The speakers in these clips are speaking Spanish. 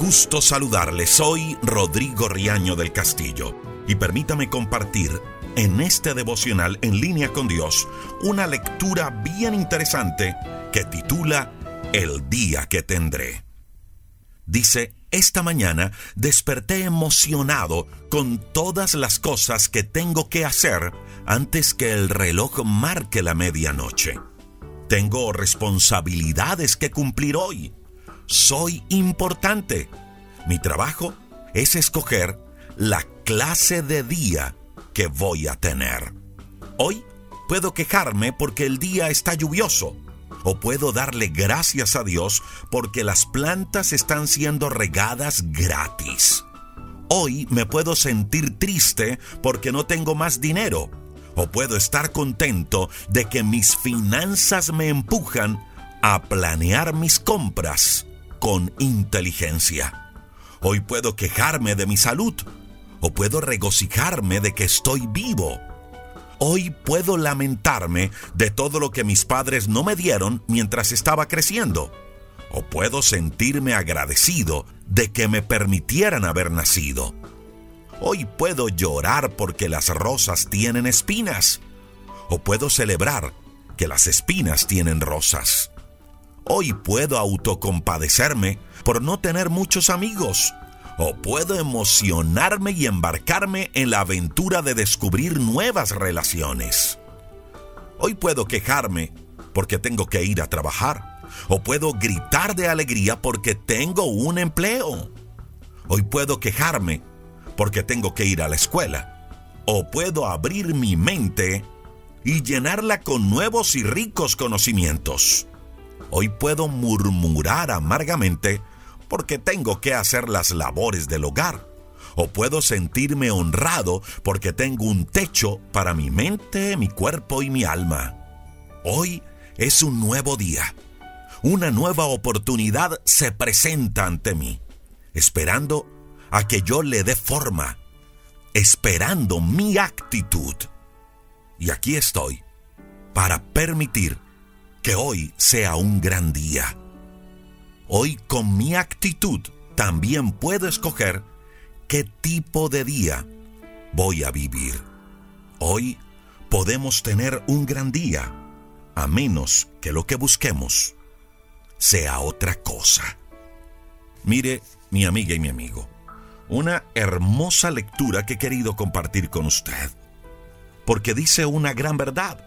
gusto saludarle. Soy Rodrigo Riaño del Castillo y permítame compartir en este devocional En Línea con Dios una lectura bien interesante que titula El día que tendré. Dice: esta mañana desperté emocionado con todas las cosas que tengo que hacer antes que el reloj marque la medianoche. Tengo responsabilidades que cumplir hoy. Soy importante. Mi trabajo es escoger la clase de día que voy a tener. Hoy puedo quejarme porque el día está lluvioso, o puedo darle gracias a Dios porque las plantas están siendo regadas gratis. Hoy me puedo sentir triste porque no tengo más dinero, o puedo estar contento de que mis finanzas me empujan a planear mis compras con inteligencia. Hoy puedo quejarme de mi salud, o puedo regocijarme de que estoy vivo. Hoy puedo lamentarme de todo lo que mis padres no me dieron mientras estaba creciendo, o puedo sentirme agradecido de que me permitieran haber nacido. Hoy puedo llorar porque las rosas tienen espinas, o puedo celebrar que las espinas tienen rosas. Hoy puedo autocompadecerme por no tener muchos amigos, o puedo emocionarme y embarcarme en la aventura de descubrir nuevas relaciones. Hoy puedo quejarme porque tengo que ir a trabajar, o puedo gritar de alegría porque tengo un empleo. Hoy puedo quejarme porque tengo que ir a la escuela, o puedo abrir mi mente y llenarla con nuevos y ricos conocimientos. Hoy puedo murmurar amargamente porque tengo que hacer las labores del hogar, o puedo sentirme honrado porque tengo un techo para mi mente, mi cuerpo y mi alma. Hoy es un nuevo día. Una nueva oportunidad se presenta ante mí, esperando a que yo le dé forma, esperando mi actitud. Y aquí estoy para permitir que hoy sea un gran día. Hoy, con mi actitud, también puedo escoger qué tipo de día voy a vivir. Hoy podemos tener un gran día, a menos que lo que busquemos sea otra cosa. Mire, mi amiga y mi amigo, una hermosa lectura que he querido compartir con usted, porque dice una gran verdad.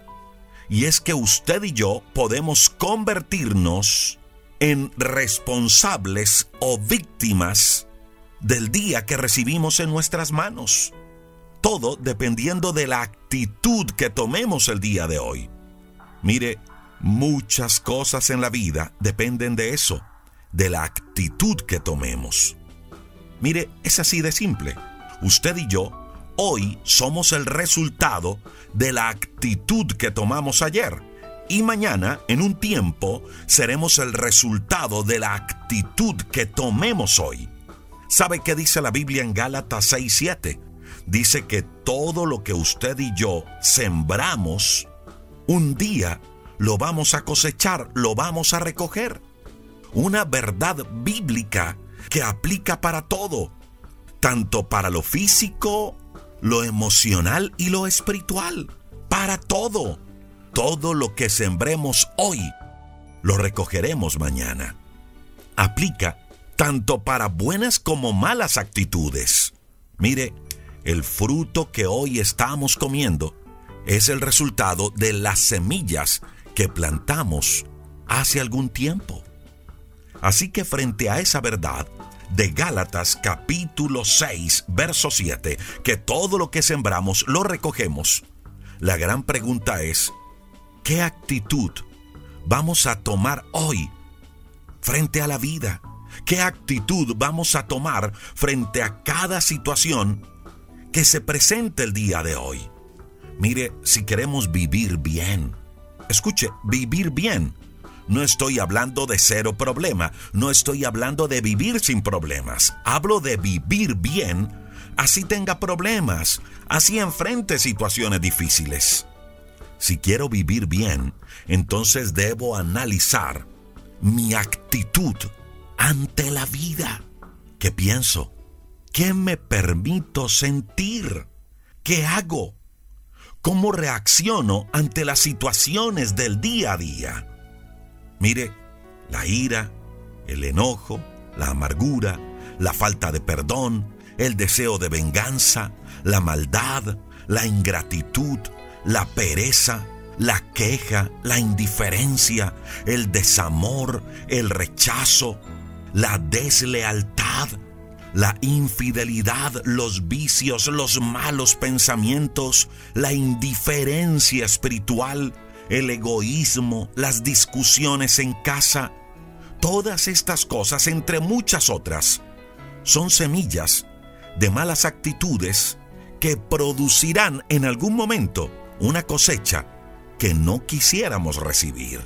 Y es que usted y yo podemos convertirnos en responsables o víctimas del día que recibimos en nuestras manos. Todo dependiendo de la actitud que tomemos el día de hoy. Mire, muchas cosas en la vida dependen de eso, de la actitud que tomemos. Mire, es así de simple. Usted y yo hoy somos el resultado de la actitud que tomamos ayer, y mañana, en un tiempo, seremos el resultado de la actitud que tomemos hoy. ¿Sabe qué dice la Biblia en Gálatas 6:7? Dice que todo lo que usted y yo sembramos, un día lo vamos a cosechar, lo vamos a recoger. Una verdad bíblica que aplica para todo, tanto para lo físico, lo emocional y lo espiritual, para todo. Todo lo que sembremos hoy, lo recogeremos mañana. Aplica tanto para buenas como malas actitudes. Mire, el fruto que hoy estamos comiendo es el resultado de las semillas que plantamos hace algún tiempo. Así que frente a esa verdad de Gálatas capítulo 6, verso 7, que todo lo que sembramos lo recogemos, la gran pregunta es: ¿qué actitud vamos a tomar hoy frente a la vida? ¿Qué actitud vamos a tomar frente a cada situación que se presente el día de hoy? Mire, si queremos vivir bien, escuche, vivir bien. No estoy hablando de cero problema, no estoy hablando de vivir sin problemas. Hablo de vivir bien, así tenga problemas, así enfrente situaciones difíciles. Si quiero vivir bien, entonces debo analizar mi actitud ante la vida. ¿Qué pienso? ¿Qué me permito sentir? ¿Qué hago? ¿Cómo reacciono ante las situaciones del día a día? Mire, la ira, el enojo, la amargura, la falta de perdón, el deseo de venganza, la maldad, la ingratitud, la pereza, la queja, la indiferencia, el desamor, el rechazo, la deslealtad, la infidelidad, los vicios, los malos pensamientos, la indiferencia espiritual, el egoísmo, las discusiones en casa. Todas estas cosas, entre muchas otras, son semillas de malas actitudes que producirán en algún momento una cosecha que no quisiéramos recibir.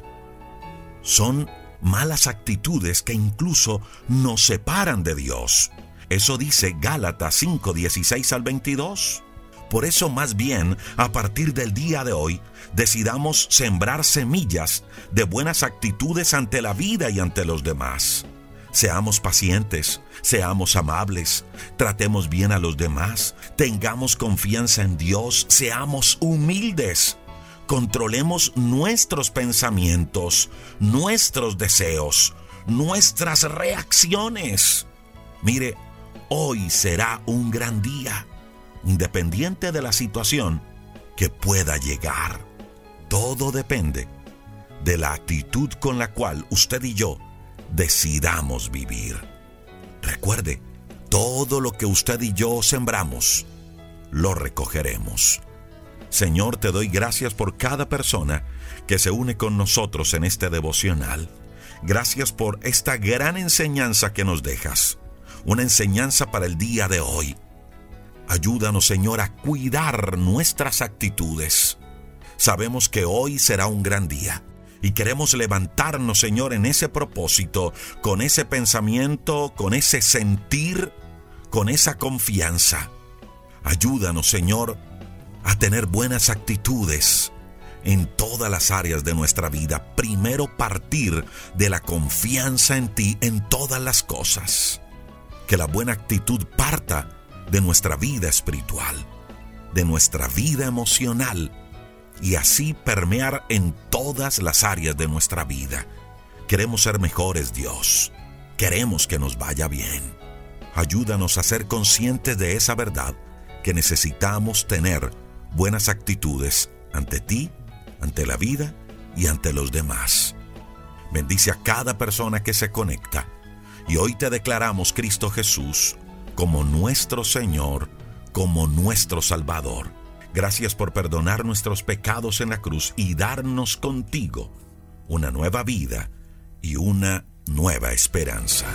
Son malas actitudes que incluso nos separan de Dios. Eso dice Gálatas 5, 16 al 22. Por eso, más bien, a partir del día de hoy, decidamos sembrar semillas de buenas actitudes ante la vida y ante los demás. Seamos pacientes, seamos amables, tratemos bien a los demás, tengamos confianza en Dios, seamos humildes, controlemos nuestros pensamientos, nuestros deseos, nuestras reacciones. Mire, hoy será un gran día, independiente de la situación que pueda llegar. Todo depende de la actitud con la cual usted y yo decidamos vivir. Recuerde, todo lo que usted y yo sembramos, lo recogeremos. Señor, te doy gracias por cada persona que se une con nosotros en este devocional. Gracias por esta gran enseñanza que nos dejas, una enseñanza para el día de hoy. Ayúdanos, Señor, a cuidar nuestras actitudes. Sabemos que hoy será un gran día y queremos levantarnos, Señor, en ese propósito, con ese pensamiento, con ese sentir, con esa confianza. Ayúdanos, Señor, a tener buenas actitudes en todas las áreas de nuestra vida. Primero, partir de la confianza en ti en todas las cosas. Que la buena actitud parta de nuestra vida espiritual, de nuestra vida emocional, y así permear en todas las áreas de nuestra vida. Queremos ser mejores, Dios. Queremos que nos vaya bien. Ayúdanos a ser conscientes de esa verdad, que necesitamos tener buenas actitudes ante ti, ante la vida y ante los demás. Bendice a cada persona que se conecta. Y hoy te declaramos, Cristo Jesús, como nuestro Señor, como nuestro Salvador. Gracias por perdonar nuestros pecados en la cruz y darnos contigo una nueva vida y una nueva esperanza.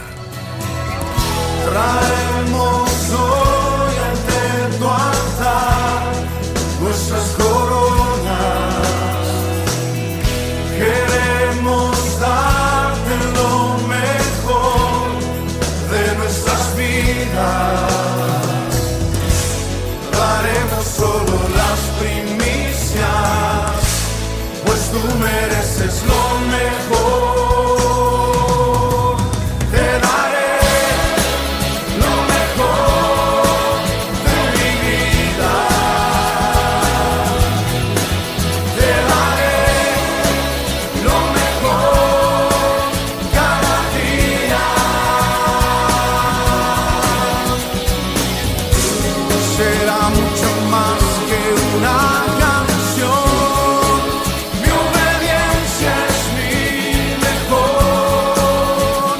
Traemos hoy ante tu altar nuestras coronas. Queremos darte lo mejor de nuestras vidas. Daremos solo las primicias, pues tú mereces lo mejor. Te daré lo mejor de mi vida. Te daré lo mejor cada día. Será mucho más que una canción. Mi obediencia es mi mejor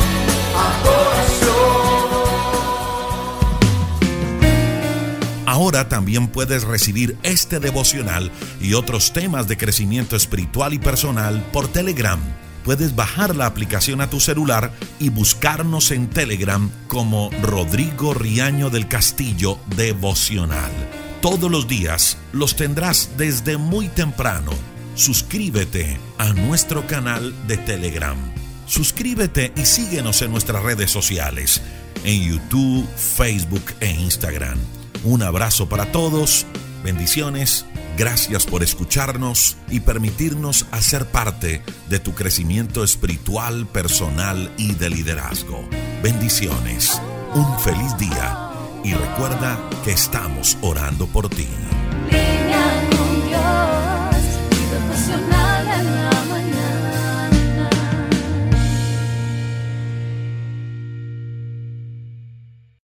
adoración. Ahora también puedes recibir este devocional y otros temas de crecimiento espiritual y personal por Telegram. Puedes bajar la aplicación a tu celular y buscarnos en Telegram como Rodrigo Riaño del Castillo Devocional. Todos los días los tendrás desde muy temprano. Suscríbete a nuestro canal de Telegram. Suscríbete y síguenos en nuestras redes sociales, en YouTube, Facebook e Instagram. Un abrazo para todos, bendiciones, gracias por escucharnos y permitirnos hacer parte de tu crecimiento espiritual, personal y de liderazgo. Bendiciones. un feliz día y recuerda que estamos orando por ti.